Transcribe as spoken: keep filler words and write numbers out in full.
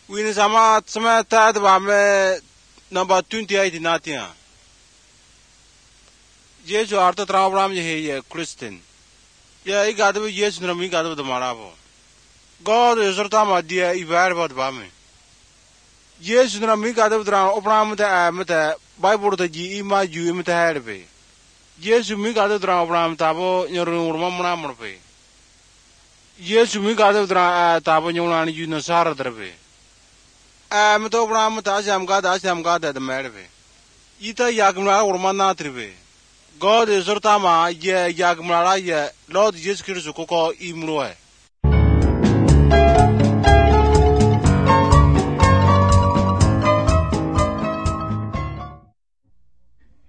Win sama sama tad ba me number twenty-eight natia. Jesu arta traubram je ye Christian. Ya I gadu Yesu na mi gadu marabo. God is rotama dia I ver bad ba me. Yesu na mi gadu tra obram ta mata Bible ta ji ima ju imta herbe. Yesu mi gadu tra obram tabo nyoru urma mna murpe. Yesu mi gadu tra tabo nyolani ju na sara drbe. I am to Bram Tajam God, Asham God at the Merve. Ita Yagmara or Manatrive. God is Rotama, ye Yagmara, Lord Jesus Christ, Coco Imrue.